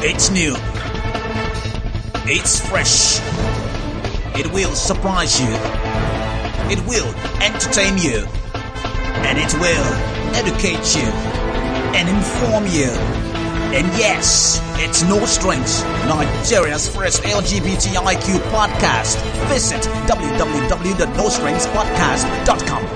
It's new. It's fresh. It will surprise you. It will entertain you. And it will educate you and inform you. And yes, it's No Strings, Nigeria's first LGBTIQ podcast. Visit www.nostringspodcast.com.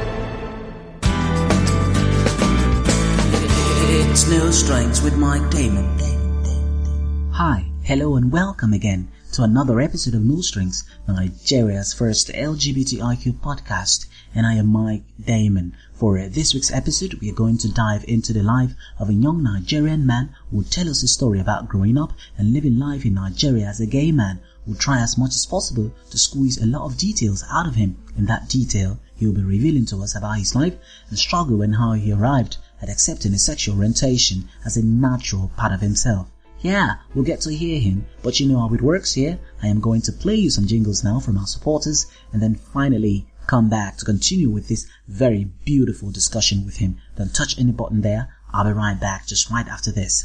It's No Strings with Mike Damon. Hi, hello and welcome again to another episode of No Strings, Nigeria's first LGBTIQ podcast. And I am Mike Damon. For this week's episode, we are going to dive into the life of a young Nigerian man who will tell us a story about growing up and living life in Nigeria as a gay man. We'll try as much as possible to squeeze a lot of details out of him. In that detail, he will be revealing to us about his life and struggle and how he arrived at accepting his sexual orientation as a natural part of himself. Yeah, we'll get to hear him, but you know how it works here. I am going to play you some jingles now from our supporters and then finally come back to continue with this very beautiful discussion with him. Don't touch any button there. I'll be right back just right after this.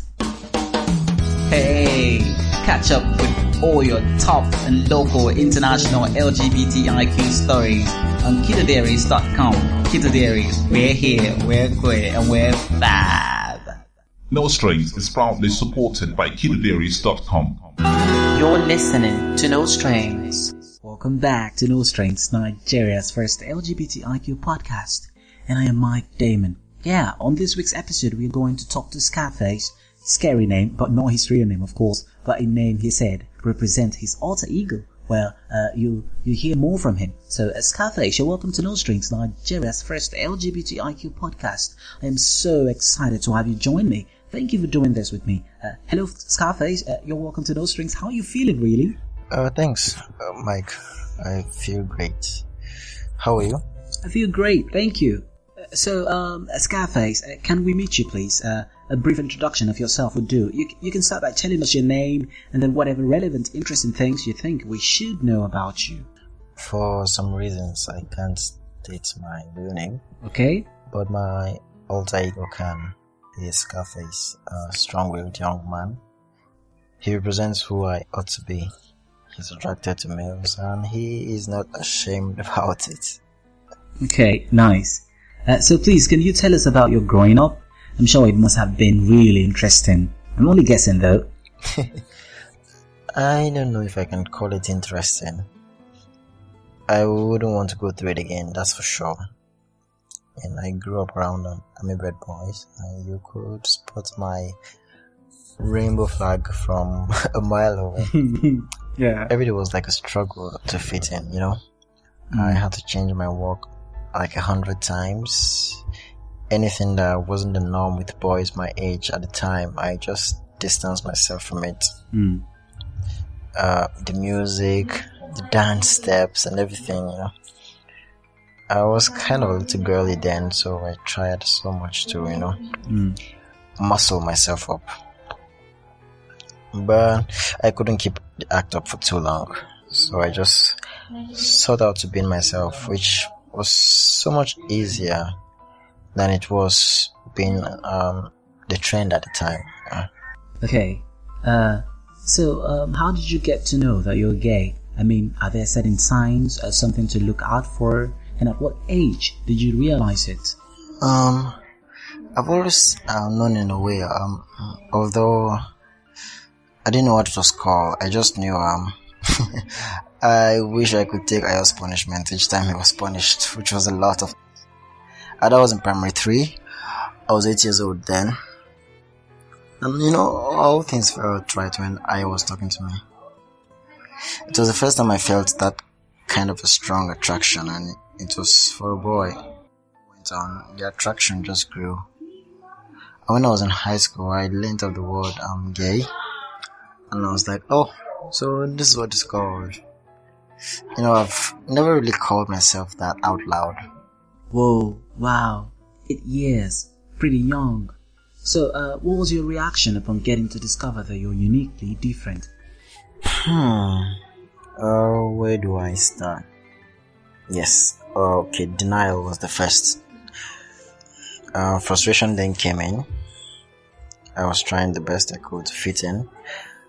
Hey, catch up with all your top and local international LGBTIQ stories on KiddoDairies.com. Kiddo Dairies, we're here, we're great, and we're fab. No Strings is proudly supported by KiddoDairies.com. You're listening to No Strings. Welcome back to No Strings, Nigeria's first LGBTIQ podcast. And I am Mike Damon. Yeah, on this week's episode we're going to talk to Scarface. Scary name, but not his real name of course, but a name he said represent his alter ego. Well, you hear more from him. So, Scarface, you're welcome to No Strings, Nigeria's first LGBTIQ podcast. I am so excited to have you join me. Thank you for doing this with me. Hello, Scarface. You're welcome to No Strings. How are you feeling, really? Thanks, Mike. I feel great. How are you? I feel great, thank you. So, Scarface, can we meet you, please? A brief introduction of yourself would do. You can start by telling us your name and then whatever relevant, interesting things you think we should know about you. For some reasons, I can't state my real name. Okay. But my alter ego can. He is Scarface, a strong-willed young man. He represents who I ought to be. He's attracted to males and he is not ashamed about it. Okay, nice. So please, can you tell us about your growing up? I'm sure it must have been really interesting. I'm only guessing though. I don't know if I can call it interesting. I wouldn't want to go through it again, that's for sure. And I grew up around Amibred boys, and you could spot my rainbow flag from a mile away. Yeah. Every day was like a struggle to fit in, you know. I had to change my walk like 100 times. Anything that wasn't the norm with boys my age at the time, I just distanced myself from it. The music, the dance steps and everything, you know. I was kind of a little girly then, so I tried so much to, you know, muscle myself up. But I couldn't keep the act up for too long, so I just sought out to be myself, which was so much easier than it was being the trend at the time. Okay. So how did you get to know that you're gay? I mean, are there certain signs or something to look out for? And at what age did you realize it? I've always known in a way, although I didn't know what it was called. I just knew I wish I could take Ayo's punishment each time he was punished, which was a lot of. That was in primary 3. I was 8 years old then. And you know, all things felt right when Ayo was talking to me. It was the first time I felt that kind of a strong attraction, and it was for a boy. Went on, the attraction just grew. And when I was in high school, I learned of the word gay. And I was like, oh, so this is what it's called. You know, I've never really called myself that out loud. Whoa, wow, 8 years, pretty young. So, what was your reaction upon getting to discover that you're uniquely different? Where do I start? Yes, okay, denial was the first. Frustration then came in. I was trying the best I could to fit in.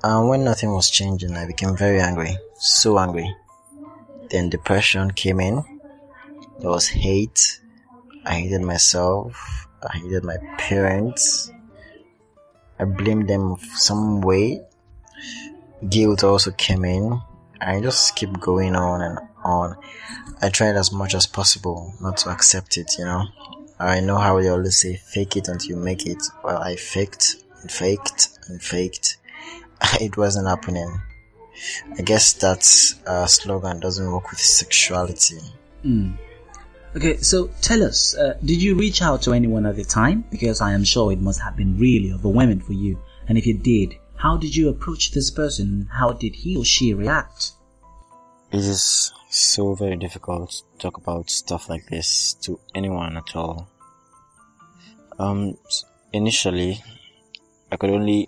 And when nothing was changing, I became very angry. So angry. Then depression came in. There was hate. I hated myself. I hated my parents. I blamed them some way. Guilt also came in. I just keep going on and on. I tried as much as possible not to accept it, I know how they always say, fake it until you make it. Well, I faked and faked and faked. It wasn't happening. I guess that slogan doesn't work with sexuality. Okay, so tell us, did you reach out to anyone at the time? Because I am sure it must have been really overwhelming for you. And if you did, how did you approach this person? How did he or she react? It is so very difficult to talk about stuff like this to anyone at all. Initially, I could only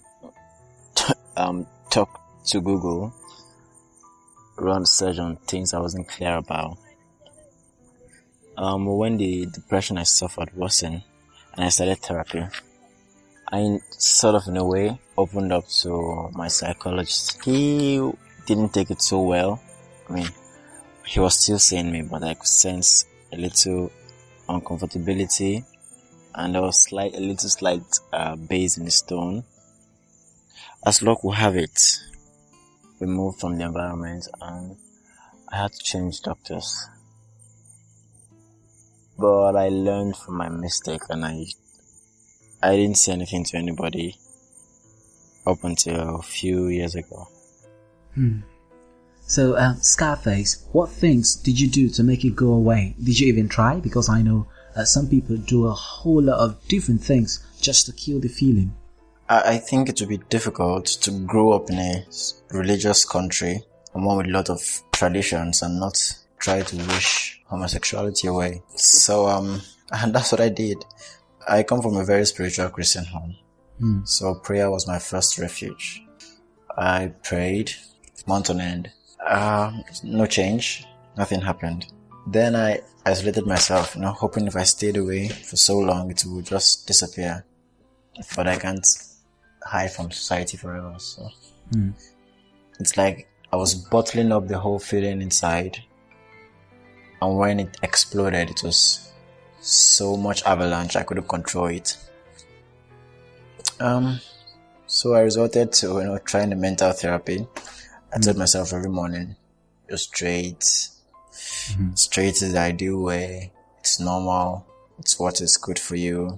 talk to Google, run search on things I wasn't clear about. When the depression I suffered worsened and I started therapy, I sort of in a way opened up to my psychologist. He didn't take it so well. He was still seeing me, but I could sense a little uncomfortability, and there was a little slight base in his tone. As luck would have it, we moved from the environment and I had to change doctors. But I learned from my mistake, and I didn't say anything to anybody up until a few years ago. So, Scarface, what things did you do to make it go away? Did you even try? Because I know some people do a whole lot of different things just to kill the feeling. I think it would be difficult to grow up in a religious country, and one with a lot of traditions, and not try to wish homosexuality away. So, and that's what I did. I come from a very spiritual Christian home. So prayer was my first refuge. I prayed month on end. No change. Nothing happened. Then I isolated myself, hoping if I stayed away for so long, it would just disappear. But I can't hide from society forever. So it's like I was bottling up the whole feeling inside. And when it exploded, it was so much avalanche, I couldn't control it. So I resorted to, trying the mental therapy. I told myself every morning, you're straight. Straight is the ideal way. It's normal. It's what is good for you.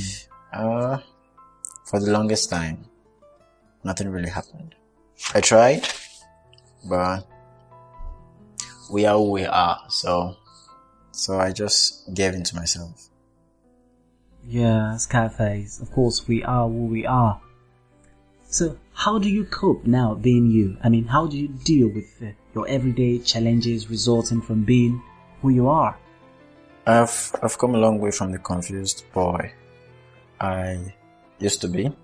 For the longest time, nothing really happened. I tried, but we are who we are. So I just gave in to myself. Yeah, Scarface, of course we are who we are. So how do you cope now being you? How do you deal with your everyday challenges resulting from being who you are? I've come a long way from the confused boy I used to be.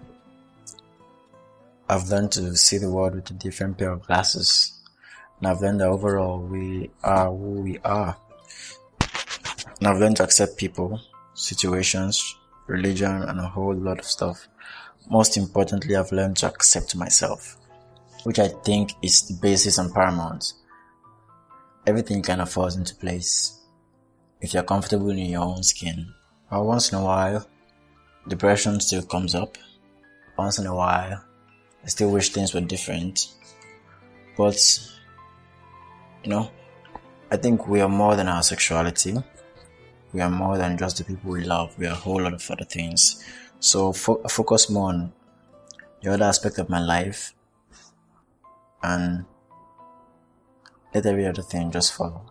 I've learned to see the world with a different pair of glasses. And I've learned that overall we are who we are. And I've learned to accept people, situations, religion, and a whole lot of stuff. Most importantly, I've learned to accept myself, which I think is the basis and paramount. Everything kind of falls into place if you're comfortable in your own skin. Once in a while, depression still comes up. Once in a while, I still wish things were different. But, I think we are more than our sexuality. We are more than just the people we love. We are a whole lot of other things. So focus more on the other aspect of my life and let every other thing just follow.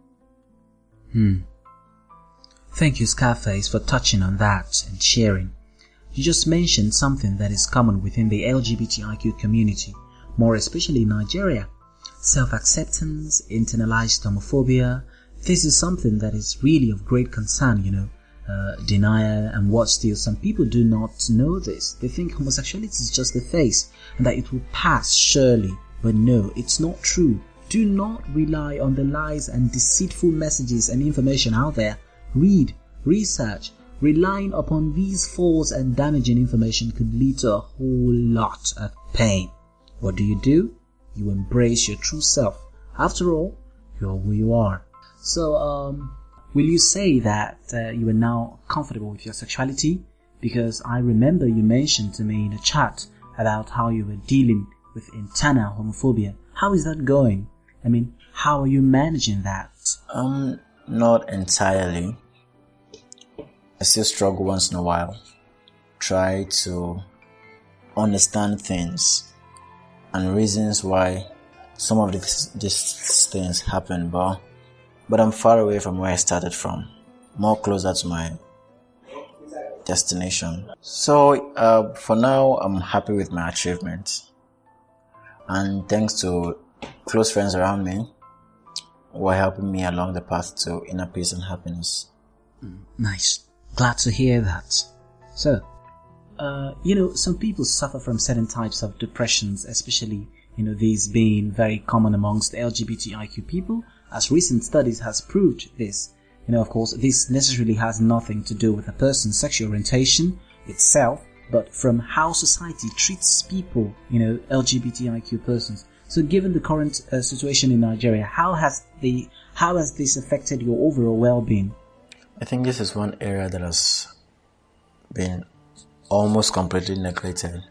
Thank you, Scarface, for touching on that and sharing. You just mentioned something that is common within the LGBTIQ community, more especially in Nigeria. Self-acceptance, internalized homophobia. This is something that is really of great concern, denial and what still. Some people do not know this. They think homosexuality is just a phase and that it will pass surely. But no, it's not true. Do not rely on the lies and deceitful messages and information out there. Read, research. Relying upon these false and damaging information could lead to a whole lot of pain. What do? You embrace your true self. After all, you're who you are. So, will you say that you are now comfortable with your sexuality? Because I remember you mentioned to me in a chat about how you were dealing with internal homophobia. How is that going? I mean, how are you managing that? Not entirely. I still struggle once in a while. Try to understand things and reasons why some of these things happen, but I'm far away from where I started from, more closer to my destination. So for now, I'm happy with my achievements, and thanks to close friends around me who are helping me along the path to inner peace and happiness. Nice. Glad to hear that. So, some people suffer from certain types of depressions, especially, these being very common amongst LGBTIQ people, as recent studies has proved this. Of course, this necessarily has nothing to do with a person's sexual orientation itself, but from how society treats people, LGBTIQ persons. So given the current situation in Nigeria, how has this affected your overall well-being? I think this is one area that has been almost completely neglected.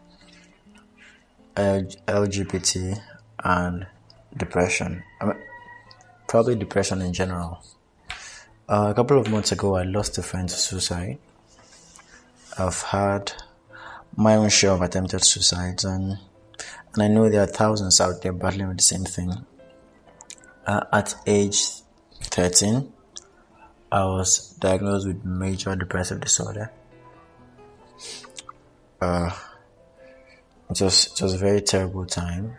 LGBT and depression. Probably depression in general. A couple of months ago, I lost a friend to suicide. I've had my own share of attempted suicides, and I know there are thousands out there battling with the same thing. At age 13, I was diagnosed with major depressive disorder. It was a very terrible time.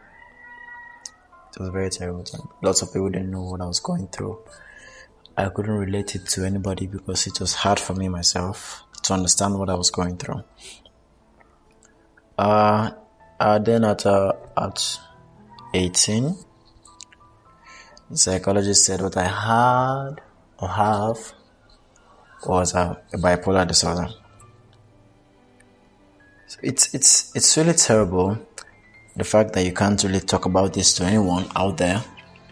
Lots of people didn't know what I was going through. I couldn't relate it to anybody because it was hard for me myself to understand what I was going through. Then at 18, the psychologist said what I had or have was a bipolar disorder. So it's really terrible, the fact that you can't really talk about this to anyone out there,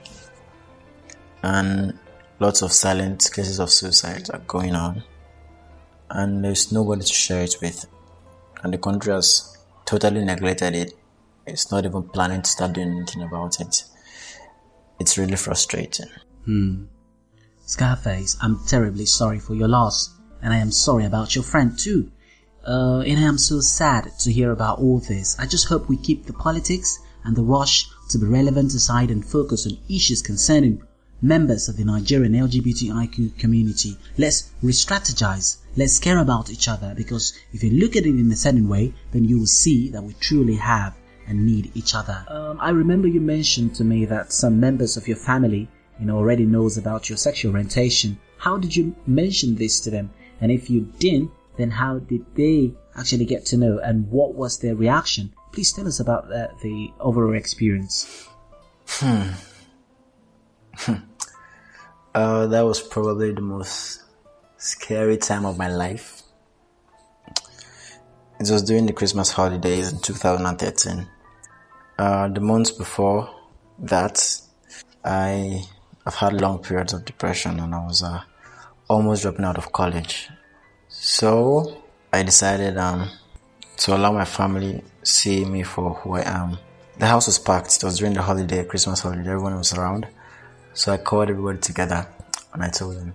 and lots of silent cases of suicide are going on, and there's nobody to share it with, and the country has totally neglected it. It's not even planning to start doing anything about it. It's really frustrating. Scarface, I'm terribly sorry for your loss, and I am sorry about your friend too. And I am so sad to hear about all this. I just hope we keep the politics and the rush to be relevant aside and focus on issues concerning members of the Nigerian LGBTIQ community. Let's re-strategize. Let's care about each other, because if you look at it in a certain way, then you will see that we truly have and need each other. I remember you mentioned to me that some members of your family, already knows about your sexual orientation. How did you mention this to them? And if you didn't, then how did they actually get to know, and what was their reaction? Please tell us about the overall experience. That was probably the most scary time of my life. It was during the Christmas holidays in 2013. The months before that, I've had long periods of depression, and I was almost dropping out of college. So I decided to allow my family see me for who I am. The house was packed. It was during the holiday, Christmas holiday. Everyone was around. So I called everybody together and I told them,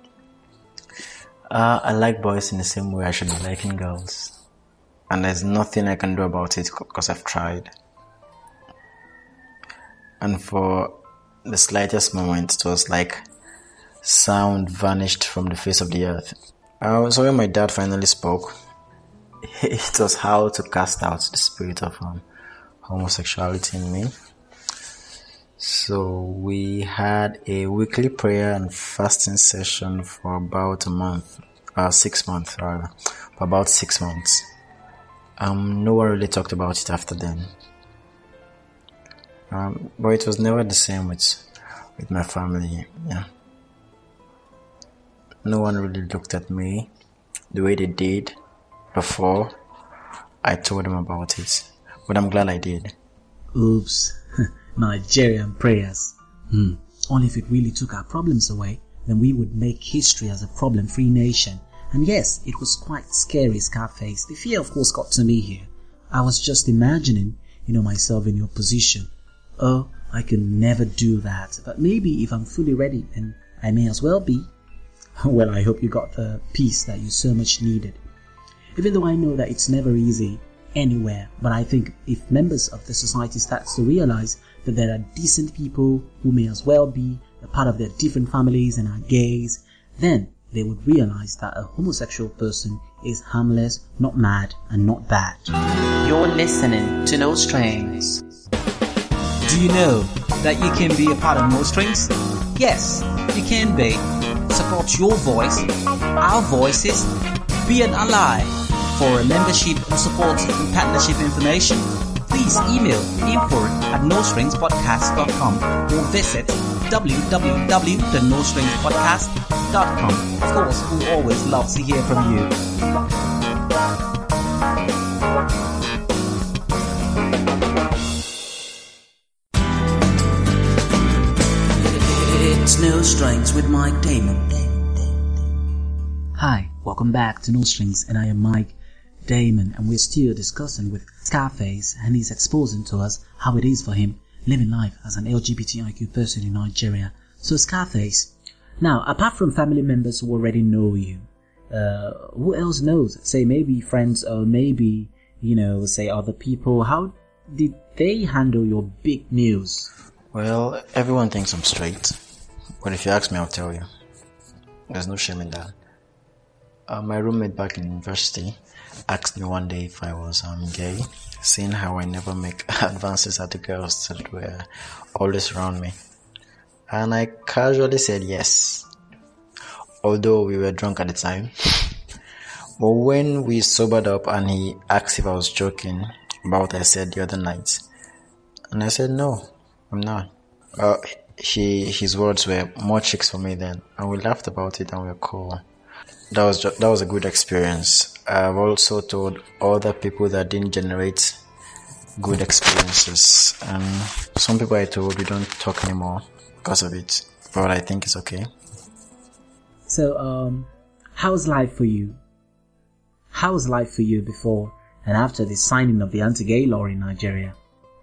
I like boys in the same way I should be liking girls. And there's nothing I can do about it because I've tried. And for the slightest moment, it was like sound vanished from the face of the earth. So when my dad finally spoke, it was how to cast out the spirit of homosexuality in me. So we had a weekly prayer and fasting session for about 6 months rather, for about 6 months. No one really talked about it after then. But it was never the same with my family. Yeah. No one really looked at me the way they did before I told them about it. But I'm glad I did. Oops. Nigerian prayers. Only if it really took our problems away, then we would make history as a problem-free nation. And yes, it was quite scary, Scarface. The fear, of course, got to me here. I was just imagining, myself in your position. Oh, I could never do that. But maybe if I'm fully ready, then I may as well be. Well, I hope you got the peace that you so much needed. Even though I know that it's never easy anywhere, but I think if members of the society start to realize that there are decent people who may as well be a part of their different families and are gays, then they would realize that a homosexual person is harmless, not mad, and not bad. You're listening to No Strings. Do you know that you can be a part of No Strings? Yes, you can be. Support your voice, our voices, be an ally. For membership and support and partnership information, please email info@nostringspodcast.com or visit www.nostringspodcast.com. Of course, we always love to hear from you. It's No Strings with Mike Damon. Hi, welcome back to No Strings, and I am Mike Damon, and we're still discussing with Scarface, and he's exposing to us how it is for him living life as an LGBTIQ person in Nigeria. So Scarface, now apart from family members who already know you, who else knows? Say maybe friends, or maybe, say other people. How did they handle your big news? Well, everyone thinks I'm straight, but if you ask me, I'll tell you. There's no shame in that. My roommate back in university asked me one day if I was gay, seeing how I never make advances at the girls that were always around me. And I casually said yes, although we were drunk at the time. But when we sobered up and he asked if I was joking about what I said the other night, and I said no, I'm not. His words were more chicks for me then, and we laughed about it and we were cool. That was a good experience. I've also told other people that didn't generate good experiences, and some people I told we don't talk anymore because of it, but I think it's okay. So, how's life for you? How's life for you before and after the signing of the anti-gay law in Nigeria?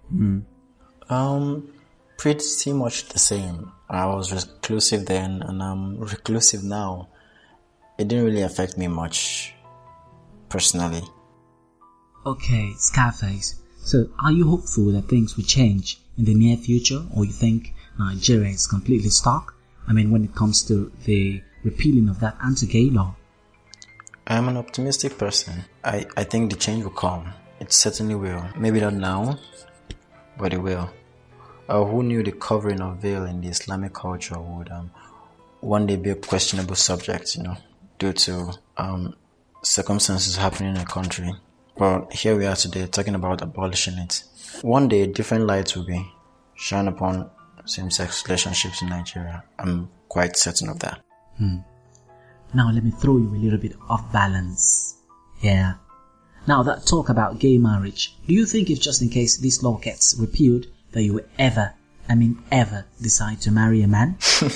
Pretty much the same. I was reclusive then, and I'm reclusive now. It didn't really affect me much, personally. Okay, Scarface. So, are you hopeful that things will change in the near future, or you think Nigeria is completely stuck? I mean, when it comes to the repealing of that anti-gay law. I'm an optimistic person. I think the change will come. It certainly will. Maybe not now, but it will. Who knew the covering of veil in the Islamic culture would one day be a questionable subject, due to circumstances happening in a country. But here we are today talking about abolishing it. One day different lights will be shone upon same-sex relationships in Nigeria. I'm quite certain of that. Now let me throw you a little bit off balance. Yeah. Now that talk about gay marriage, do you think if just in case this law gets repealed that you will ever decide to marry a man?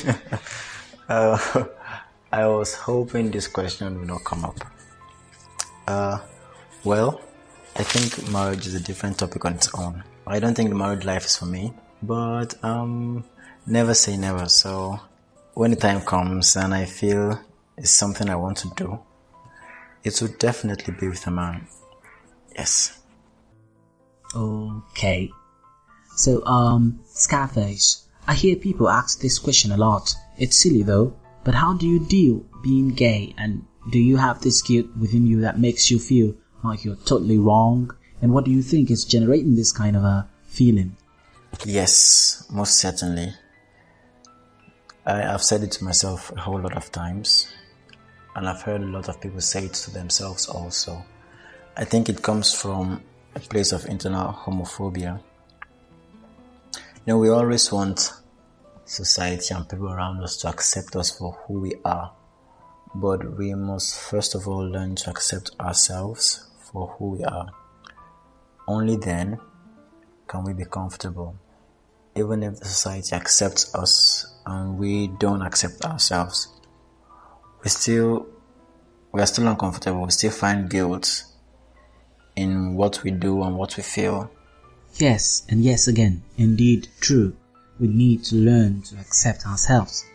I was hoping this question would not come up. Well, I think marriage is a different topic on its own. I don't think the married life is for me, but never say never. So when the time comes and I feel it's something I want to do, it would definitely be with a man. Yes. Okay. So, Scarface, I hear people ask this question a lot. It's silly though, but how do you deal being gay, and do you have this guilt within you that makes you feel like you're totally wrong? And what do you think is generating this kind of a feeling? Yes, most certainly. I've said it to myself a whole lot of times, and I've heard a lot of people say it to themselves also. I think it comes from a place of internal homophobia. We always want society and people around us to accept us for who we are, but we must first of all learn to accept ourselves for who we are. Only then can we be comfortable? Even if the society accepts us and we don't accept ourselves, we are still uncomfortable. We still find guilt in what we do and what we feel. Yes, and yes again, indeed true. We need to learn to accept ourselves,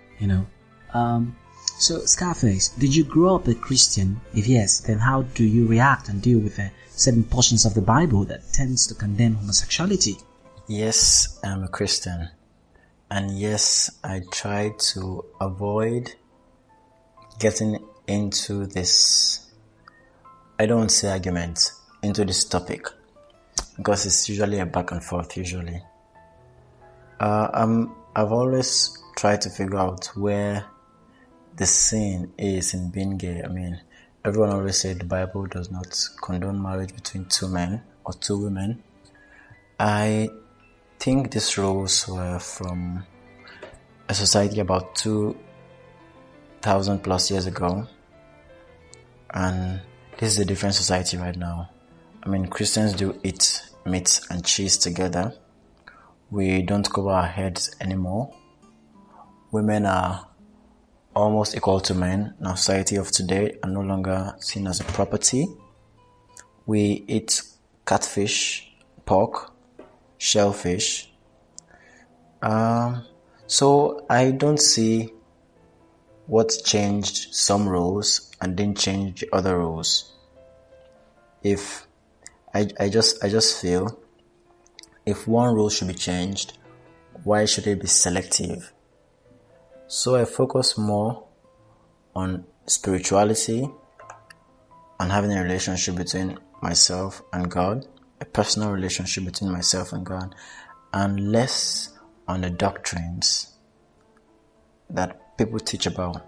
So Scarface, did you grow up a Christian? If yes, then how do you react and deal with certain portions of the Bible that tends to condemn homosexuality? Yes, I'm a Christian. And yes, I try to avoid getting into this, I don't want to say argument, into this topic. Because it's usually a back and forth usually. I've always tried to figure out where the sin is in being gay. I mean, everyone always said the Bible does not condone marriage between two men or two women. I think these rules were from a society about 2,000 plus years ago. And this is a different society right now. I mean, Christians do eat meat and cheese together. We don't cover our heads anymore. Women are almost equal to men in our society of today and no longer seen as a property. We eat catfish, pork, shellfish. So I don't see what changed some rules and didn't change the other rules. If I just feel if one rule should be changed, why should it be selective? So I focus more on spirituality and having a relationship between myself and God, a personal relationship between myself and God, and less on the doctrines that people teach about.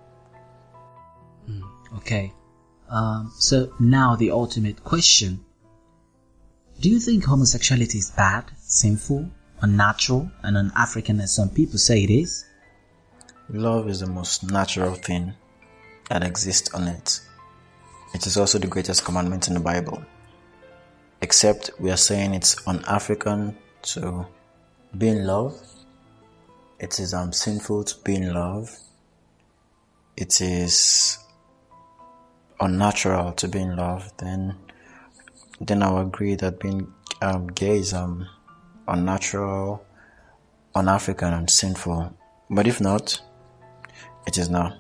Okay. So now the ultimate question. Do you think homosexuality is bad, sinful, unnatural, and un-African as some people say it is? Love is the most natural thing that exists on earth. It is also the greatest commandment in the Bible. Except we are saying it's un-African to be in love. It is sinful to be in love. It is unnatural to be in love. Then I'll agree that being gay is unnatural, un-African, and sinful. But if not, it is not.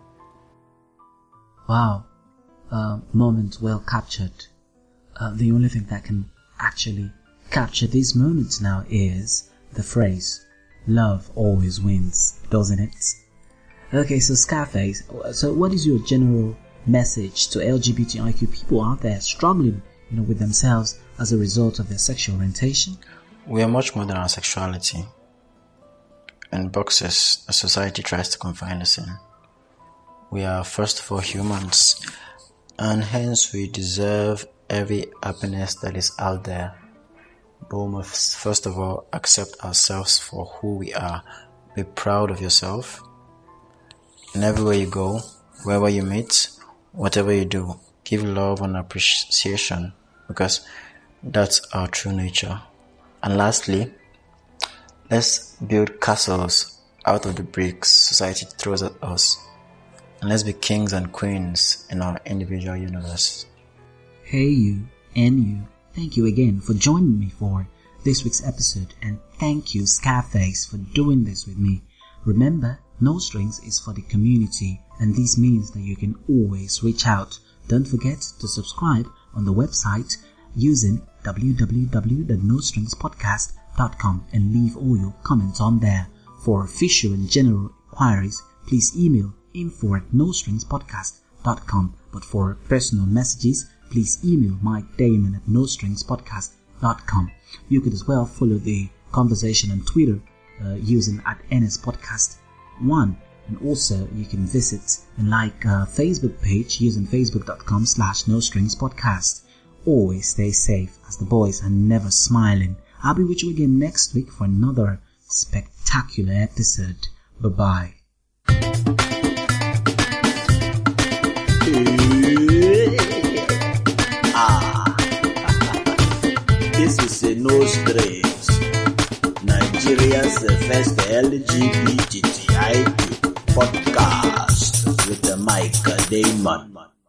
Wow. Moment well captured. The only thing that can actually capture these moments now is the phrase, love always wins, doesn't it? Okay, so Scarface, so what is your general message to LGBTIQ people out there struggling, with themselves as a result of their sexual orientation? We are much more than our sexuality. In boxes, a society tries to confine us in. We are first of all humans, and hence we deserve every happiness that is out there. But we must first of all accept ourselves for who we are. Be proud of yourself. And everywhere you go, wherever you meet, whatever you do, give love and appreciation, because that's our true nature. And lastly, let's build castles out of the bricks society throws at us. And let's be kings and queens in our individual universe. Hey you and you, thank you again for joining me for this week's episode, and thank you Scarface for doing this with me. Remember, No Strings is for the community, and this means that you can always reach out. Don't forget to subscribe on the website using www.nostringspodcast.com and leave all your comments on there. For official and general inquiries, please email info@nostringspodcast.com. But for personal messages, please email Mike Damon at nostringspodcast.com. You could as well follow the conversation on Twitter using @NSPodcast1. And also you can visit and like Facebook page using facebook.com/nostringspodcast. Always stay safe, as the boys are never smiling. I'll be with you again next week for another spectacular episode. Bye-bye. This was is No Strings, Nigeria's first LGBTIQ podcast with Mike Damon.